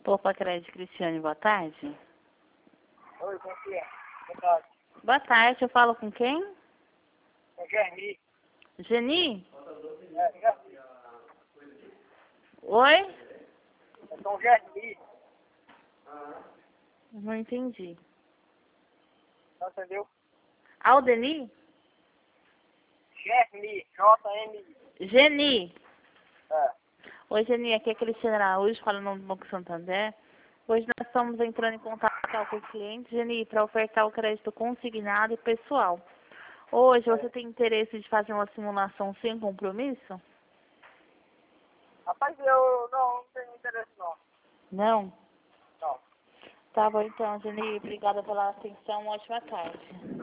Poupa Crédito Cristiane, boa tarde. Oi, bom dia. Boa tarde. Boa tarde, eu falo com quem? É Gerni. Geni? É, Gerni. Oi? É São Gerni. Não entendi. Não entendeu? Aldeni? Gerni. J-M-I. Geni? É. Oi, Geni, aqui é Cristiane Araújo, falando do Banco Santander. Hoje nós estamos entrando em contato com o cliente, Geni, para ofertar o crédito consignado e pessoal. Hoje, você tem interesse de fazer uma simulação sem compromisso? Rapaz, eu não tenho interesse não. Não? Não. Tá bom então, Geni. Obrigada pela atenção. Ótima tarde.